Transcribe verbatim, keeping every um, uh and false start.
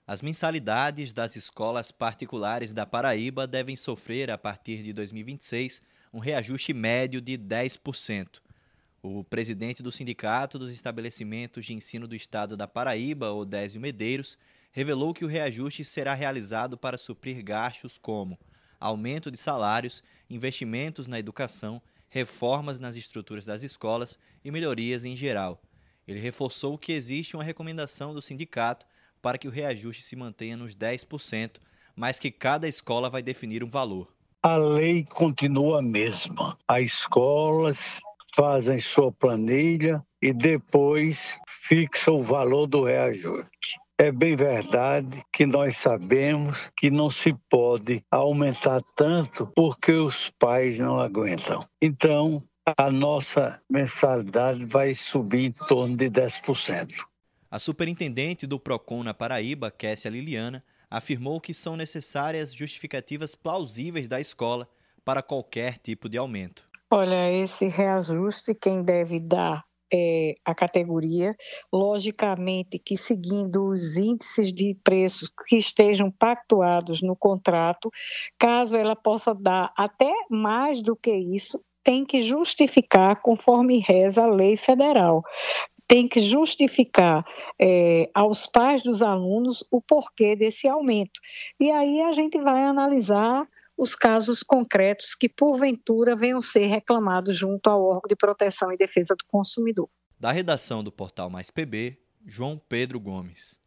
As mensalidades das escolas particulares da Paraíba devem sofrer, a partir de dois mil e vinte e seis, um reajuste médio de dez por cento. O presidente do Sindicato dos Estabelecimentos de Ensino do Estado da Paraíba, Odésio Medeiros, revelou que o reajuste será realizado para suprir gastos como aumento de salários, investimentos na educação, reformas nas estruturas das escolas e melhorias em geral. Ele reforçou que existe uma recomendação do sindicato para que o reajuste se mantenha nos dez por cento, mas que cada escola vai definir um valor. A lei continua a mesma. As escolas fazem sua planilha e depois fixa o valor do reajuste. É bem verdade que nós sabemos que não se pode aumentar tanto porque os pais não aguentam. Então, a nossa mensalidade vai subir em torno de dez por cento. A superintendente do Procon na Paraíba, Kessia Liliana, afirmou que são necessárias justificativas plausíveis da escola para qualquer tipo de aumento. Olha, esse reajuste quem deve dar é a categoria, logicamente que seguindo os índices de preços que estejam pactuados no contrato, caso ela possa dar até mais do que isso, tem que justificar conforme reza a lei federal. Tem que justificar é, aos pais dos alunos o porquê desse aumento. E aí a gente vai analisar os casos concretos que, porventura, venham ser reclamados junto ao órgão de proteção e defesa do consumidor. Da redação do portal Mais P B, João Pedro Gomes.